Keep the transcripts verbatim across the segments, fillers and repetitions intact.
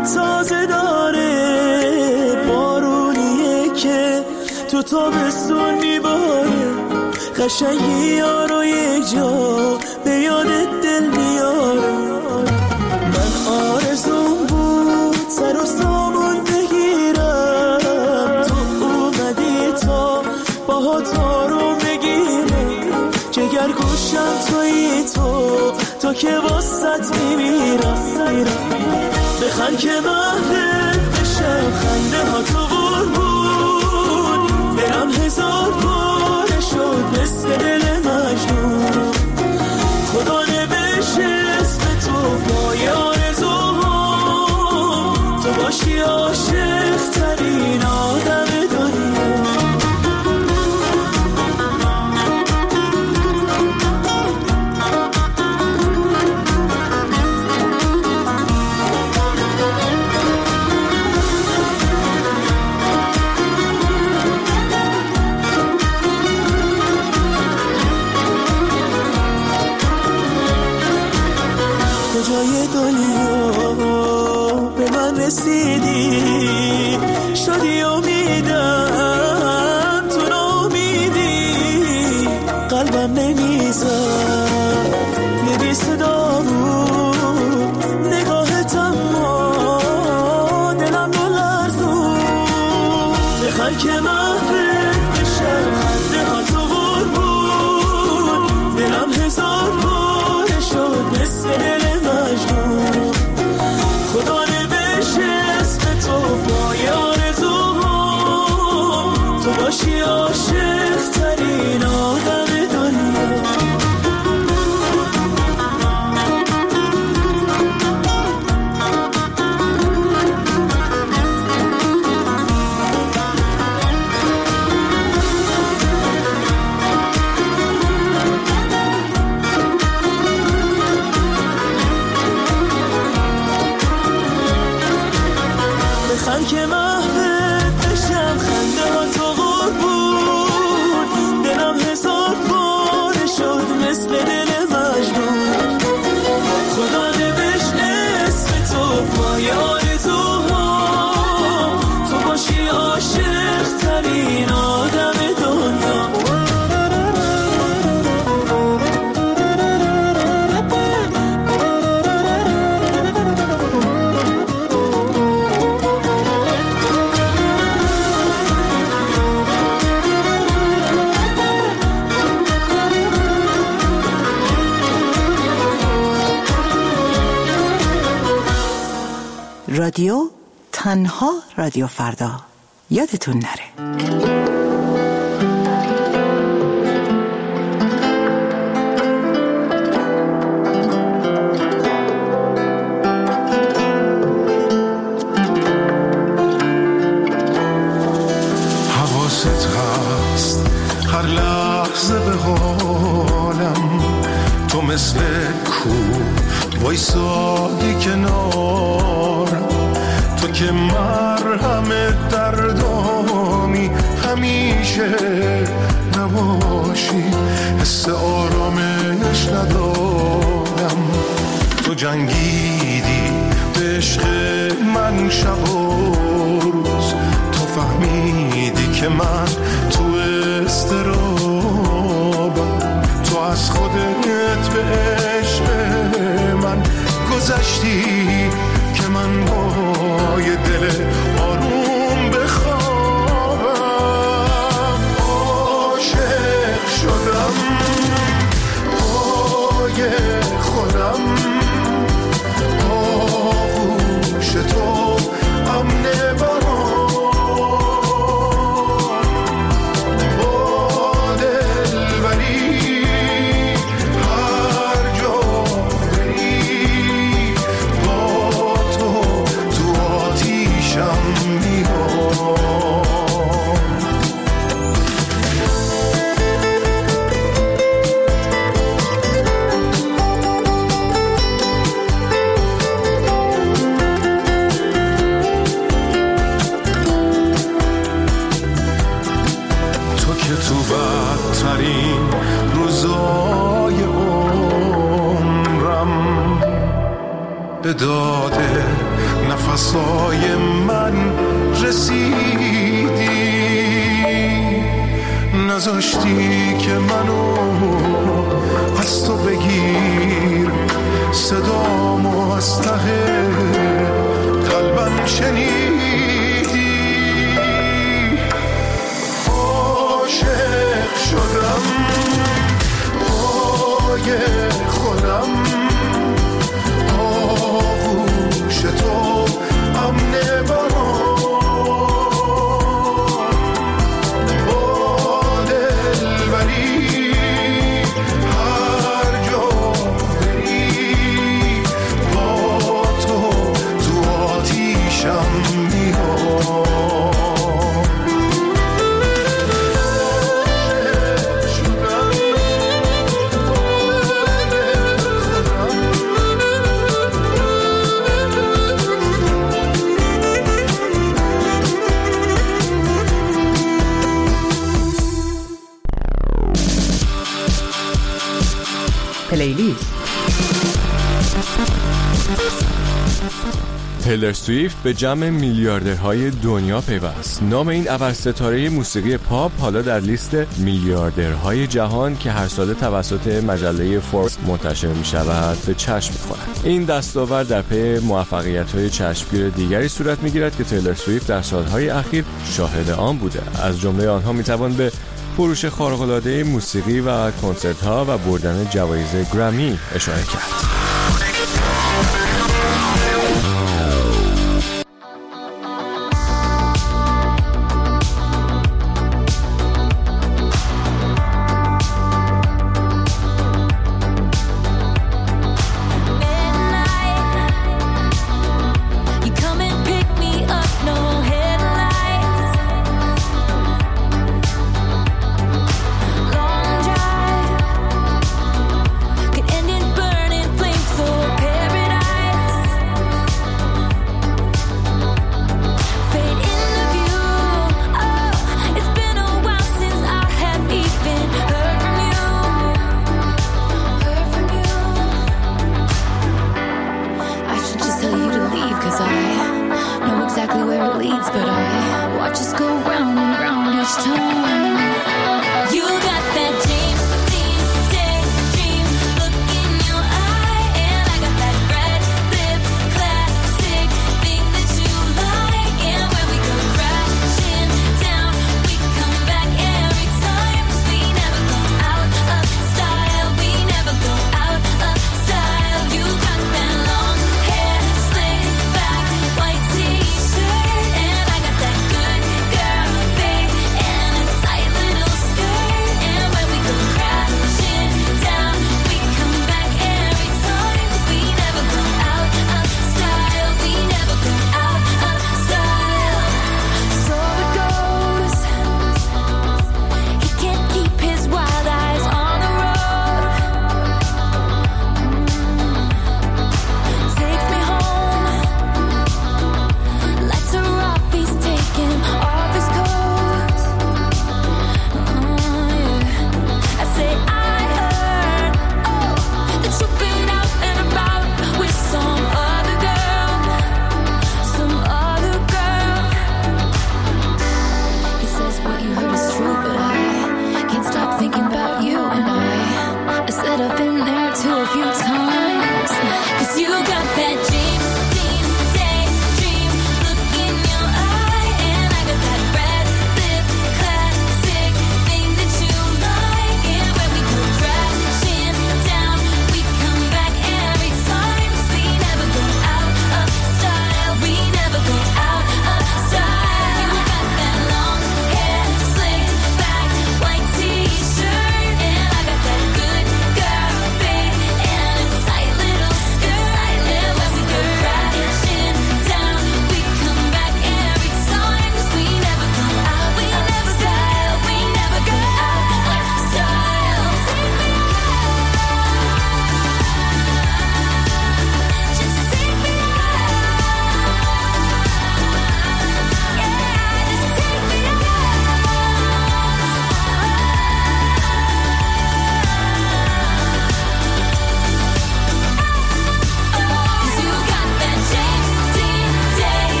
تازه داره، بارونیه که تو تابستون میباره، قشنگی یارو یک جا به یادت دل میاره. من آرزوم بود سر و سامون بگیرم، تو اومدی تا باهات آروم بگیرم، جگر گوشم تویی تو، تو که واسط میمیرم. بخند که محفل بشم، خنده ها تو قربون، دلم هزار باره شد مثل دل مجنون. خدا نوشته اسم تو پای آرزوهام، تو باشی عاشق ترین آدم دنیا. کجای دنیا به من رسیدی، شدی امیدم تو ناامیدی، قلبم نمیزد یه بی صدا بود نگاهت، اما دلم بلرزون. بخند که محفل بشم، خنده ها تو قربون، دلم هزار باره شد مثل دل مجنون. خدا نوشته اسم تو پای آرزوهام، تو باشی عاشق ترین آدم دنیا. بخند که محبت بشم، خنده ها تو قربون، دلم هزار باره شد مثل دل مجنون. خدا نوشت اسم تو پای آرزوهام، تو باشی عاشق ترین آدم دنیا. رادیو تنها رادیو فردا، یادتون نره. حواست هست هر لحظه به حالم، تو مثل کو وایسادی کنارم، تو که مرهم دردامی همیشه نباشی، حس آرامش ندارم. تو جنگیدی به عشق من شب و روز، تو فهمیدی که من تو اضطرابم، تو از خودت به عشق من گذشتی که من با یه دل آروم بخوابم. عاشق شدم پای خودم، آغوش تو امن برام، با دلبری هر جا بری، با تو تو آتیشم میام. تو بدترین روزای عمرم به داده نفس نفسای من رسیدی، نذاشتی که منو از تو بگیر، صدامو از ته قلبم شنیدی. عاشق شدم پای خودم، آغوش تو امن برام، با دلبری هر جا بری، با تو تو آتیشم میام. پلیلیست. تیلر سویفت به جمع میلیاردرهای دنیا پیوست. نام این ابرستاره موسیقی پاپ حالا در لیست میلیاردرهای جهان که هر ساله توسط مجله فوربس منتشر می شود به چشم می‌خورد. این دستاورد در پی موفقیت‌های چشمگیر دیگری صورت می‌گیرد که تیلر سویفت در سالهای اخیر شاهد آن بوده. از جمله آنها می‌توان به فروش خارق‌العاده موسیقی و کنسرت‌ها و بردن جوایز گرمی اشاره کرد. Ending burning flame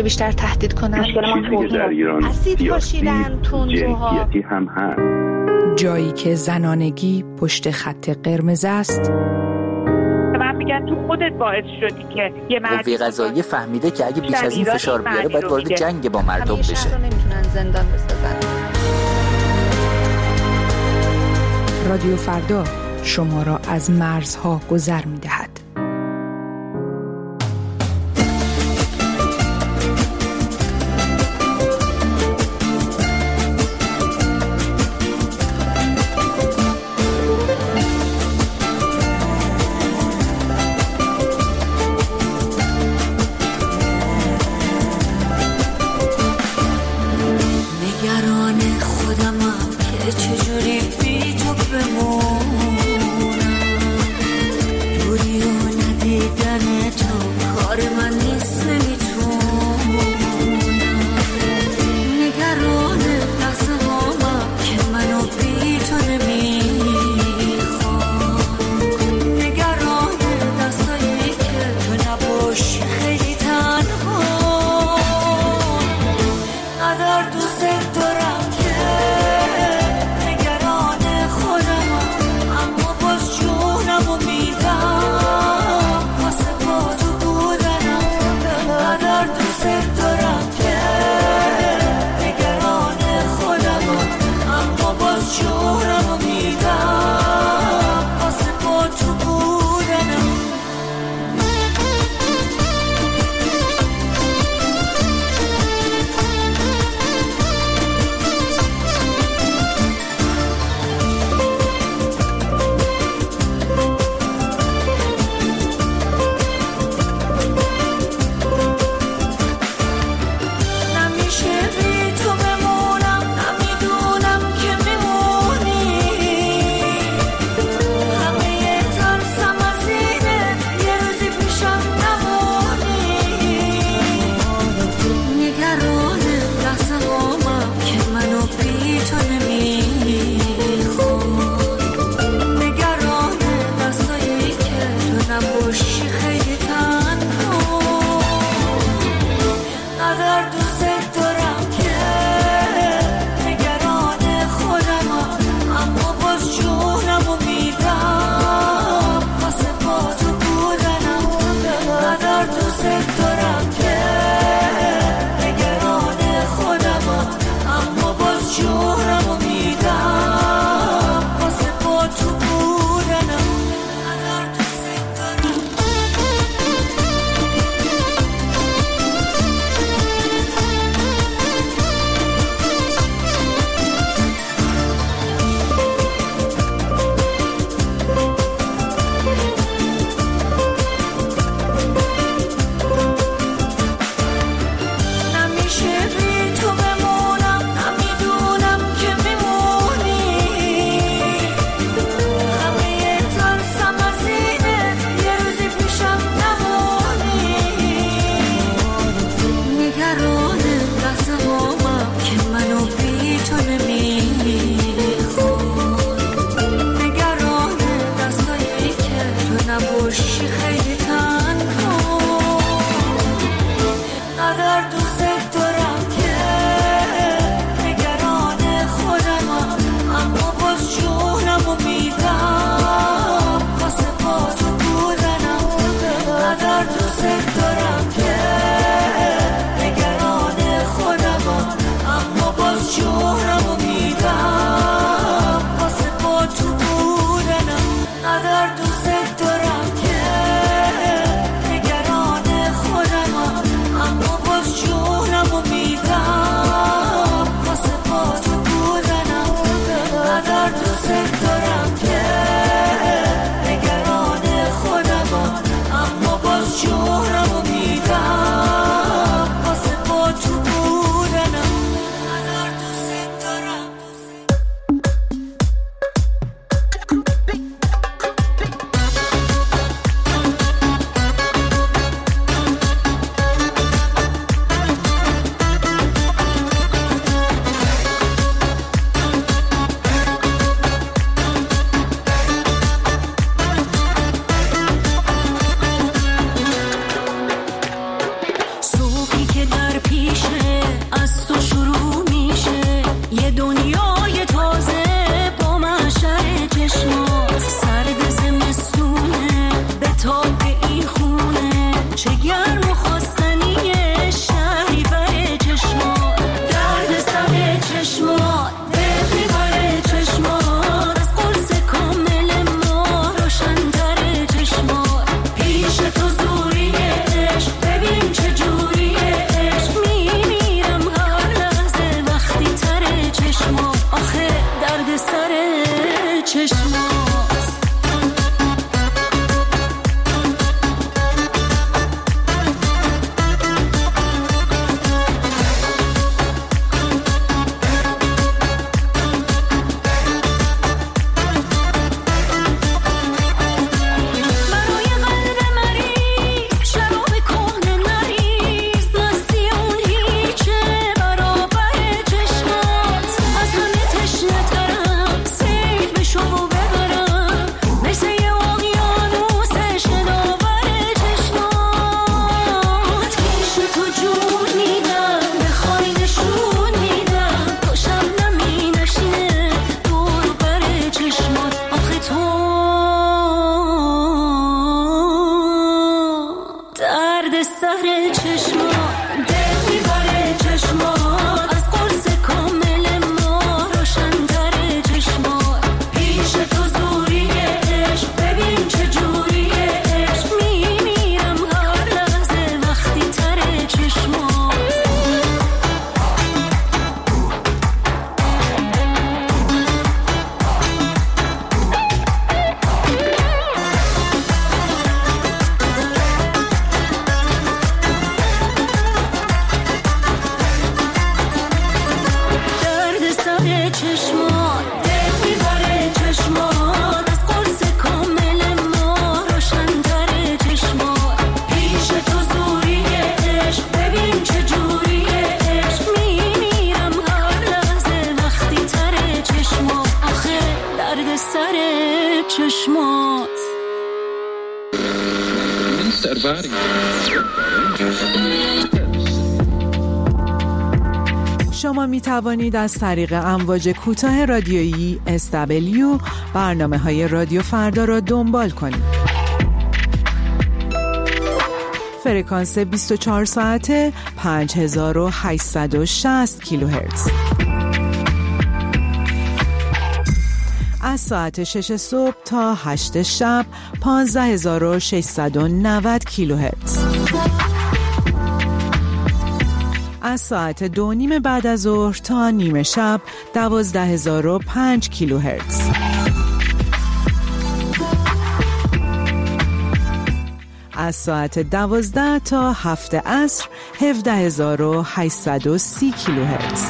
همیشه بیشتر تهدید کنن. مشکل ما چیزی که در ایران اسید پاشیدن، تندروها، جنسیتی هم هست. جایی که زنانگی پشت خط قرمز است. من میگن تو خودت باعث شدی که یه مردی قوه قضاییه فهمیده که اگه بیش از این فشار بیاره باید وارد جنگ با مردم بشه. شهر رو نمیتونن زندان بسازن. رادیو فردا شما را از مرزها گذر می‌دهد. شما می توانید از طریق امواج کوتاه رادیویی اس دبلیو برنامه های رادیو فردا را دنبال کنید. فرکانس بیست و چهار ساعته پنج هزار و هشتصد و شصت کیلوهرتز. از ساعت شش صبح تا هشت شب پانزده هزار و ششصد و نود کیلوهرتز. از ساعت دو نیم بعد از ظهر تا نیمه شب دوازده هزار و پنج کیلوهرتز. از ساعت دوازده تا هفت عصر هفده هزار و هشتصد و سی کیلوهرتز.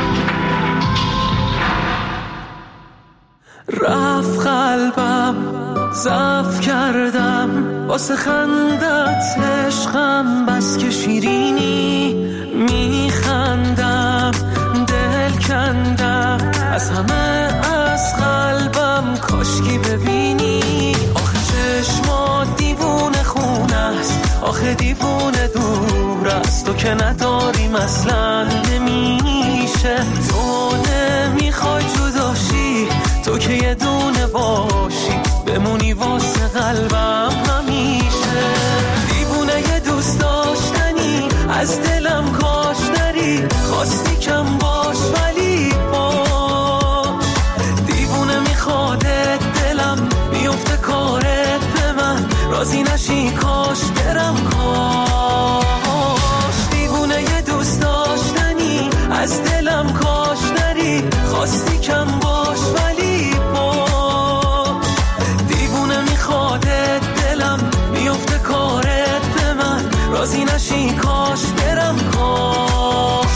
رفت قلبم ضعف کردم واسه خندت عشقم بس که شیرینی میخندم دل کندم از همه از قلبم کاشکی ببینی آخه چشمات دیوونه خونه است آخه دیوونه دور است تو که نداریم اصلا نمیشه تو نمیخوای جداشی تو که یه دونه باشی بمونی واسه قلبم همیشه دیوونه یه دوست داشتنی از دلم کاش نری خواستی کم باش ولی باش دیوونه میخوادت دلم میفته کارت به من راضی نشی کاش برم کاش دیوونه یه دوست داشتنی از دلم کاش نری خواستی کم باش ولی باش دیوونه میخوادت دلم میفته کارت به من راضی نشی کاش برم کاش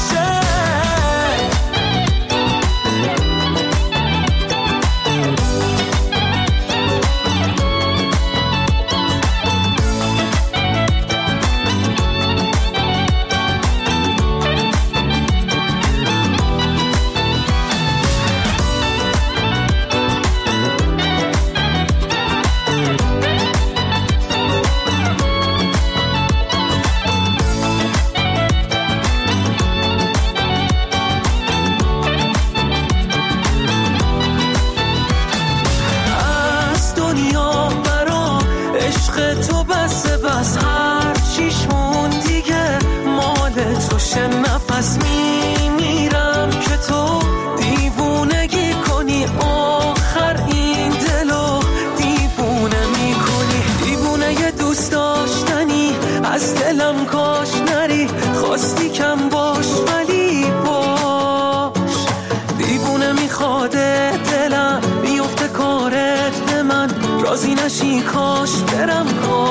نفس میمیرم که تو دیوونگی کنی آخر این دلو دیوونه میکنی دیوونه یه دوست داشتنی از دلم کاش نری خواستی کم باش ولی باش دیوونه میخواده دلم میفته کارت به من راضی نشی کاش برم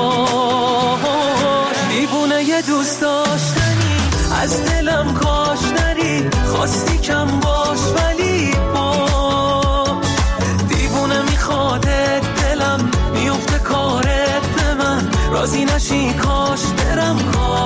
کاش دیوونه یه دوست داشتنی از دلم کاش نری خواستی کم باش ولی باش دیوونه میخوادت دلم میفته کارت به من راضی نشی کاش برم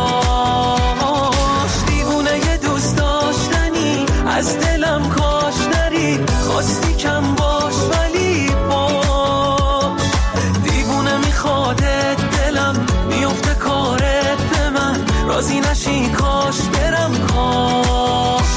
کاش دیوونه یه دوست داشتنی از دلم کاش نری خواستی کم باش ولی باش دیوونه میخوادت دلم میفته کارت به من راضی نشی کاش برم کاش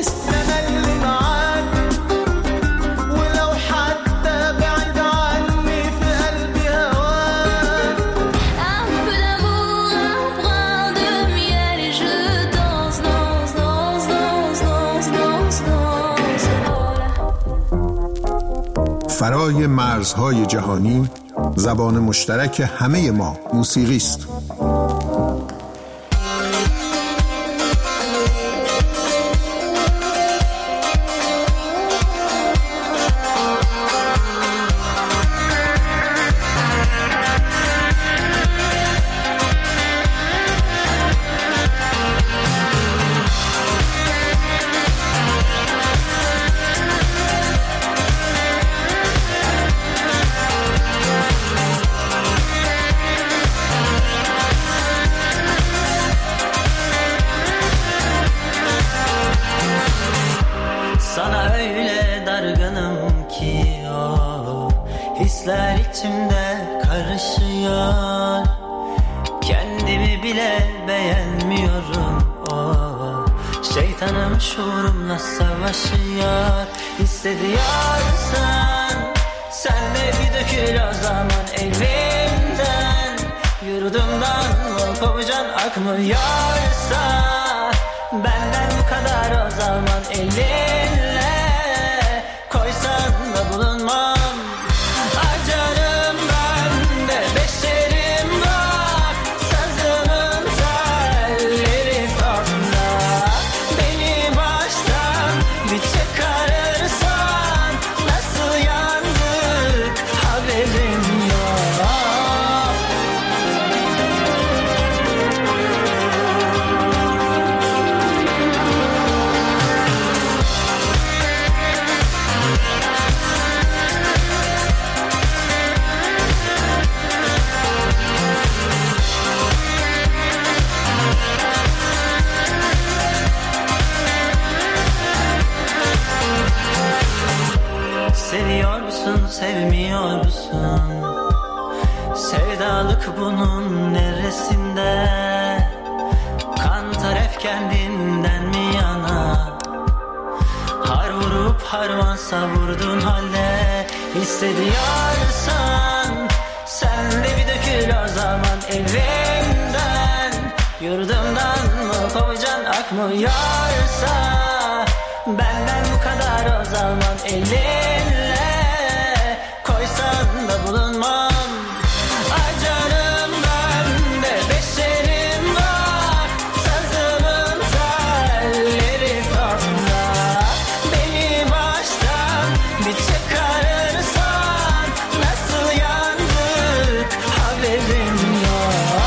بس انا اللي معاك ولو حتى بعد عني في قلبي هواك. Un peu d'amour, un brin de miel et je danse, danse, danse, danse, danse, danse, danse. فرای مرزهای جهانی زبان مشترک همه ما موسیقی است. Sana öyle dargınım ki o hisler içimde karışıyor. Kendimi bile beğenmiyorum o şeytanım şuurumla savaşıyor. Hissediyorsan sen de bir dökül o zaman evimden. Yurdumdan mı kovacan akmıyorsa benden bu kadar o zaman elinle koysan da bulunmam. Acarım ben de beşerim bak sazımın telleri sonda. Beni baştan bir çıkarırsan nasıl yandık haberim yok. Seviyorsun, sevmiyorsun. Sevdalık bunun neresinde? Kantar hep kendinden mi yana? Har vurup harman savurdun halde. Hissediyorsan sen de bir dökül o zaman evimden. Yurdumdan mı kovacan akmıyorsa benden bu kadar o zaman elinle koysan da bulunmam. Acarım ben de beşerim bak sazımın telleri sonda. Beni baştan bir çıkarırsan nasıl yandık haberim yok.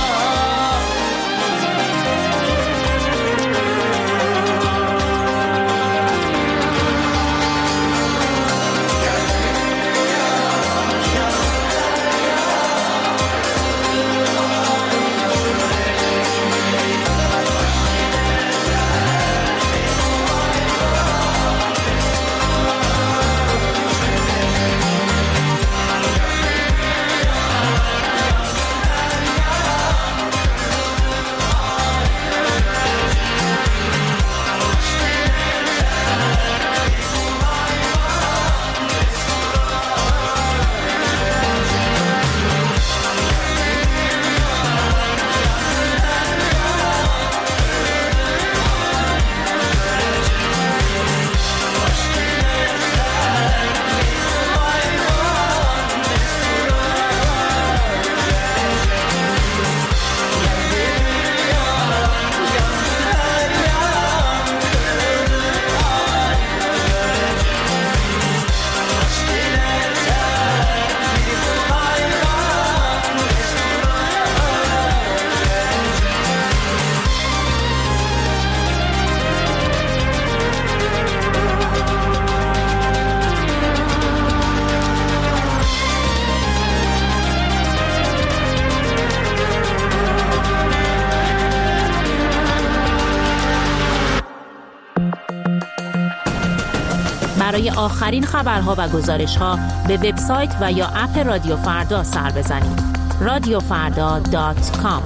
برای آخرین خبرها و گزارش‌ها به وبسایت و یا اپ رادیو فردا سر بزنید. رادیو فردا دات کام.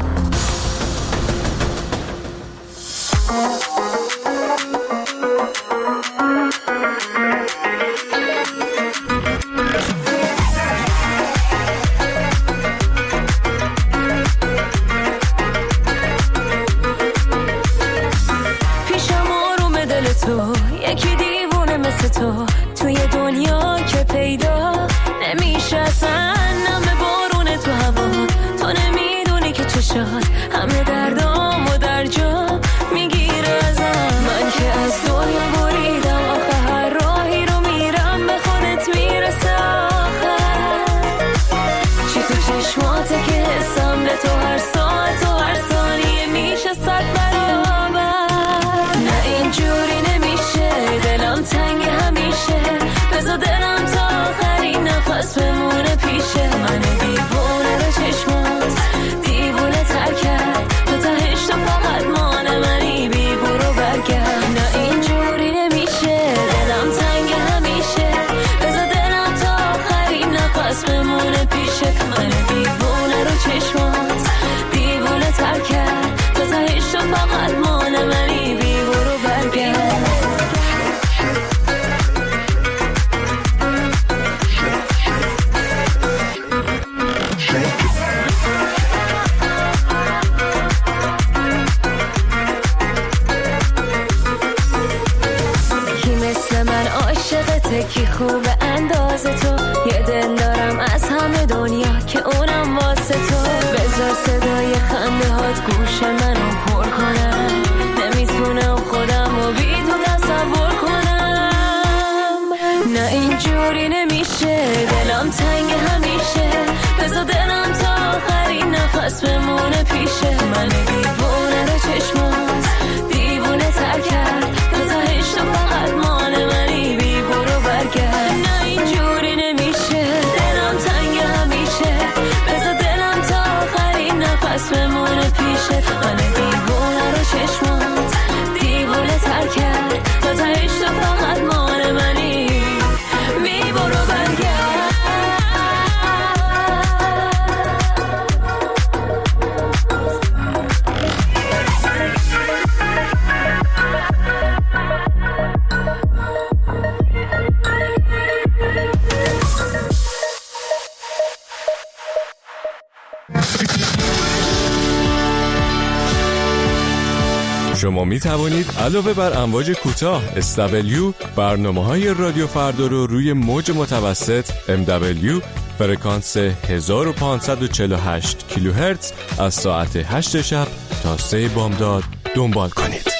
تو، یکی دیوونه مثل تو توی دنیا که پیدا نمیشه اصلا. نم بارونه تو هوا، تو نمیدونی که چشات همه دردامو در جا میگیره ازم. من که از دنیا بریدم آخه هر راهی رو میرم به خودت میرسه آخر. چی تو چشماته که حسم به تو هر ساعت و هر ثانیه میشه صد برابر. نه اینجوری نمیشه، دلم تنگ همیشه، بذار دلم تا آخرین نفس بمونه پیشه. من دیوونه رو چشمات دیوونه تر کرد، تو تهش تو فقط مانه منی بی برو برگرد. نه اینجوری نمیشه، دلم تنگ همیشه، بذار دلم تا آخرین نفس بمونه پیشه. من دیوونه رو چشمات دیوونه تر کرد، تو تهش تو فقط مانه منی بی برو برگرد. کی خوب اندازه تو، یه دل دارم از همه دنیا که اونم واسه تو. بذار صدای خنده هات گوش منو پر کنم، نمیتونم خودم رو بی تو تصور کنم. نه اینجوری نمیشه، دلم تنگ همیشه، بذار دلم تا آخرین نفس بمونه پیشه. من دیوونه رو چشمات دیوونه تر کرد، تو تهش تو فقط مانه منی بی برو برگرد. نه اینجوری نمیشه، دلم تنگ همیشه، بذار دلم تا آخرین نفس بمونه پیشه. من دیوونه رو چشمات دیوونه تر کرد، تو تهش تو فقط مانه منی بی برو برگرد. شما می توانید علاوه بر امواج کوتاه اس دبلیو برنامه‌های رادیو فردا رو روی موج متوسط ام دبلیو فرکانس هزار و پانصد و چهل و هشت کیلوهرتز از ساعت هشت شب تا سه بامداد دنبال کنید.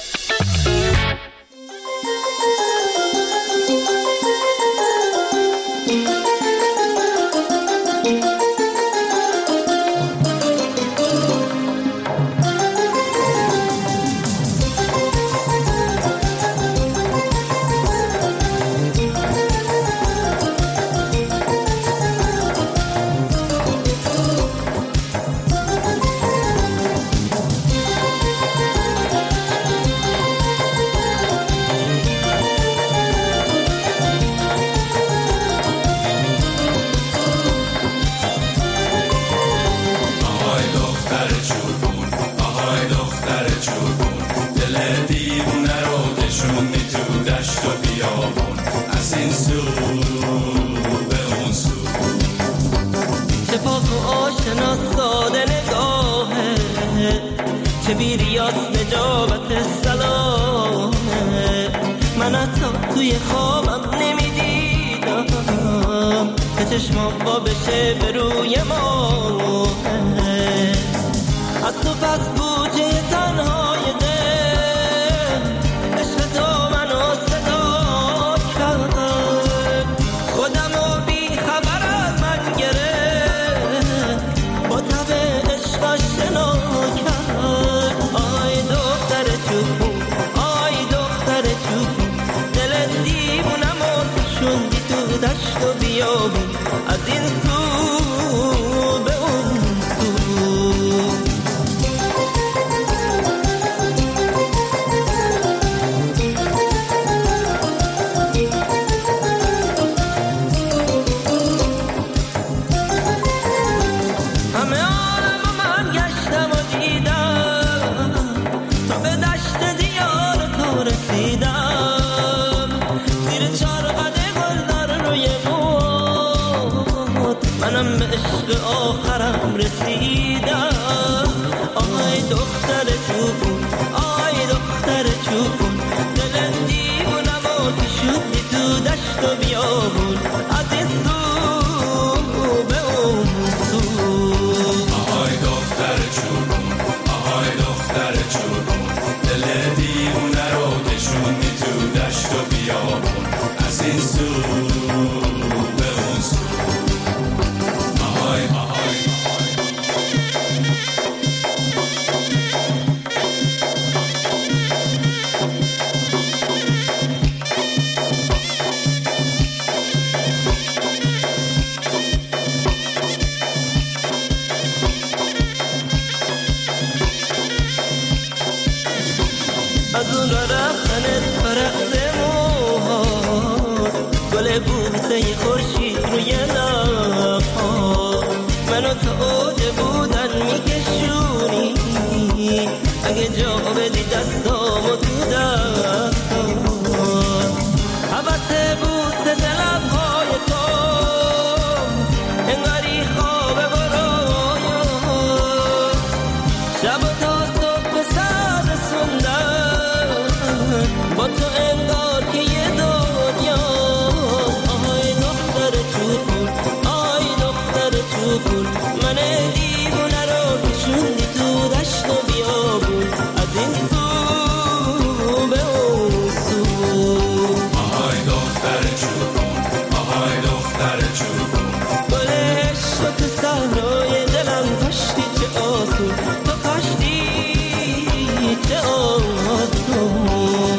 چه بیریاز نجابت سلامه، من حتی توی خوابم نمیدیدم که چشمام با بشه به روی ما. از تو پس بوجه تنهای دل، عشق تو منو صدا کرد، خودم رو بی خبر از من گرفت، با تب عشق آشنا کرد. آی دختر چوبون، آی دختر چوبون، دل دیوونم رو شوندی تو دشت و بیابون، از این سو به اون سو. بوسه خورشید روی لب‌ها منو تو اوج بودن میکشونی اگه جا بدی دستامو تو دستات حوث بوسه لب‌های تو انگاری خواب برایا شب تا صبح سر رسوندن با تو انگار که یه دنیا آهای دختر چوبون آهای دختر چوبون من دیوونه رو کشوندی تو دشت و بیابون از این سو به اون سو آهای دختر چوبون آهای دختر چوبون گل عشق تو صحرای دلم کاشتی چه آسون تو کاشتی چه آسون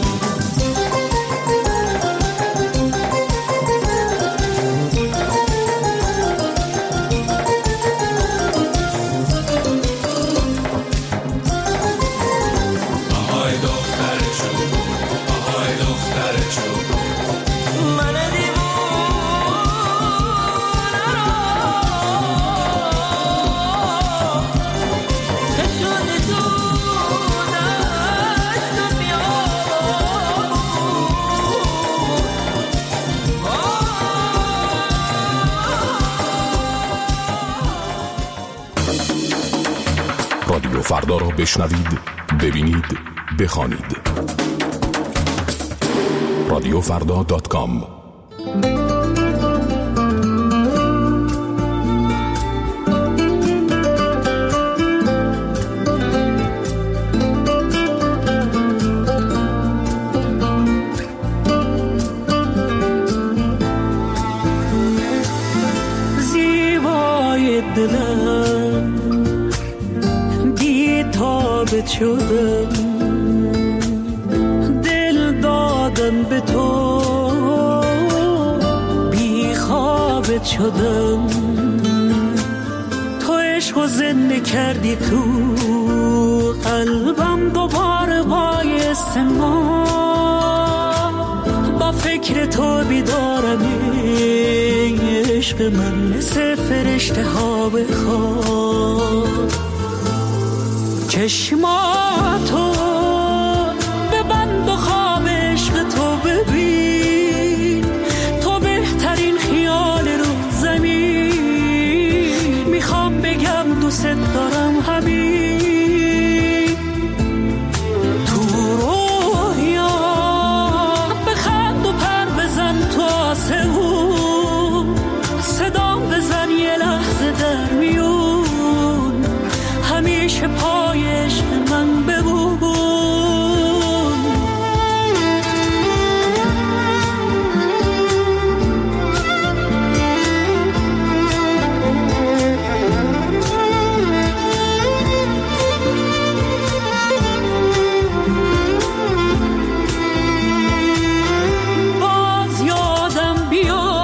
رادیو فردا را بشنوید، ببینید، بخوانید. رادیو فردا دات کام. زیبای دلم بی‌تاب شدم دل دادم به تو بی خوابت شدم تو عشق و زنده کردی تو قلبم دوباره بایست ما با فکر تو بیدارم عشق من مثل فرشته ها بخواد چشماتو ببند و خواب عشق تو ببین تو بهترین خیال رو زمین میخوام بگم دوست دارم حبیب تو رویا بخند و پر بزن تو آسمون صدا بزن یه لحظه در میون همیشه پای عشق من ببون باز یادم بیا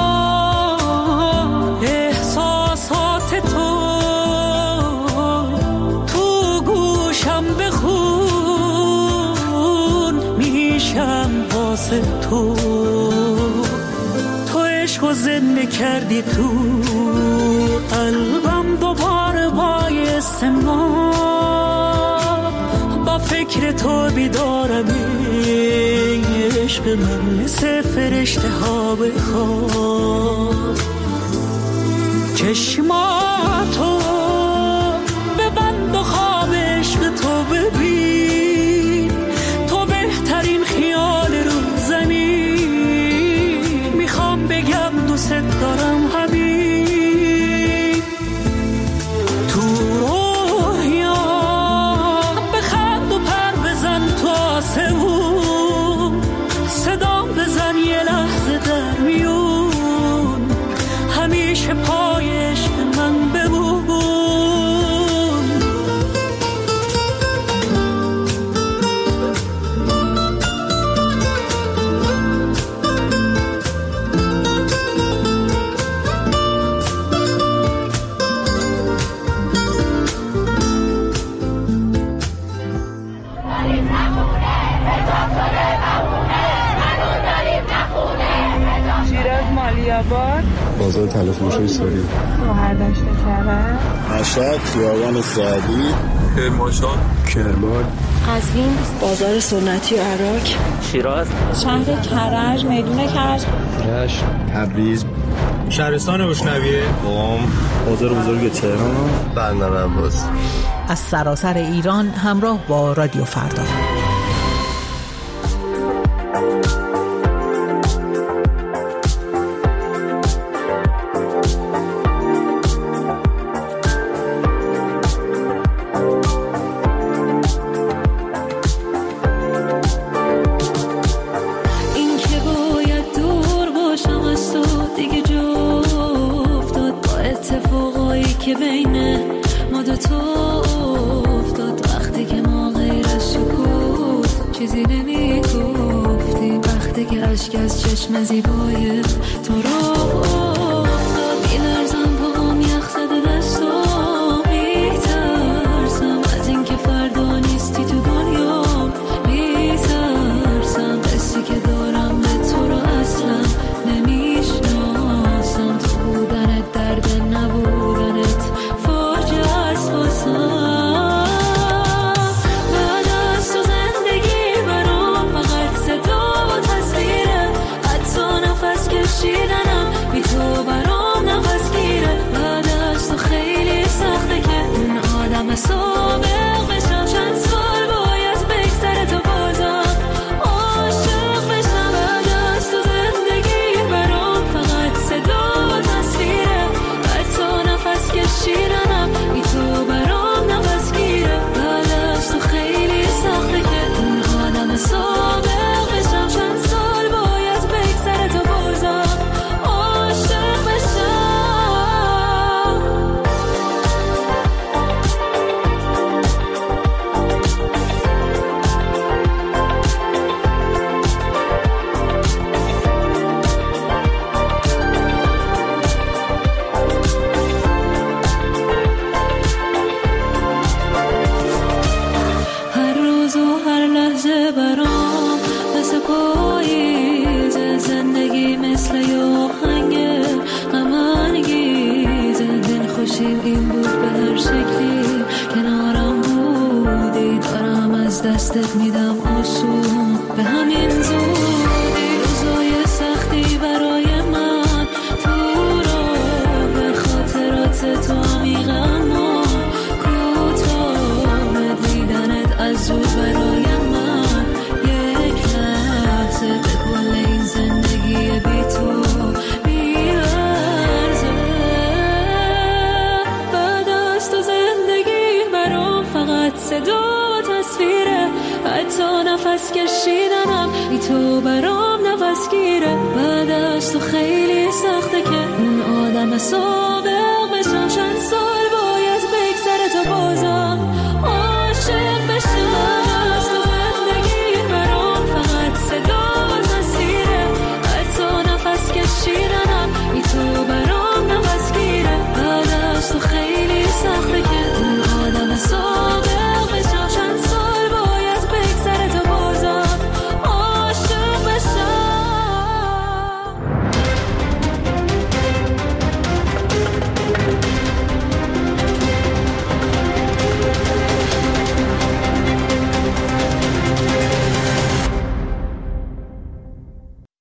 احساسات تو تو گوشم بخون میشم واسه تو تو عشق و زنده کردی تو قلبم دوباره بایست ما با فکر تو بیدارم عشق من مثل فرشته ها بخواد چشماتو ببند و خواب عشق تو ببین تو بهترین خیال رو زمین میخوام بگم دوست دارم حبیب تو رویا بخند و پر بزن تو آسمون صدا بزن یه لحظه در میون همیشه پای عشق من ببون آباد، بازار طلا فروشی ساری، شهردشت کرج، مشهد، خیابان سعدی، کرمانشاه، کرمان، قزوین، بازار سنتی و عراق، شیراز، شهر کرج، میدون کرج، رشت، تبریز، شهرستان بشنویه، قم، بازار بزرگ تهران، بندر عباس. از سراسر ایران همراه با رادیو فردا. از چشم زیبای تو رو افتاد میلرزم پاهم یخ زده دستم میترسم از این که فردا نیستی تو دنیا میترسم قصی که دارم به تو رو اصلا نمیشناسم تو بودنت درد نبودنت فاجعه است واسم شیرنم بی تو برام نفس گیره بعد از تو خیلی سخته که اون آدم سابق بشم چند سال باید بگذره تا بازم عاشق بشم بعد از تو زندگی برام فقط صدا و تصویره حتی نفس کشیدنم بی تو برام نفس گیره بعد از تو خیلی سخته که اون آدم سابق بشم چند سال باید بگذره تا بازم دستت میدم آسون به همین زودی روزای سختی برای من تو رو به خاطرات تو عمیقم و کوتاه دیدنت از زود برای من یک لحظه به کل این زندگی بی تو بی‌ارزه بعد از تو زندگی برام فقط صدا تصویره حتی نفس کشیدنم بی تو برام نفس گیره بعد از تو خیلی سخته که اون آدم سابق بشم چند سال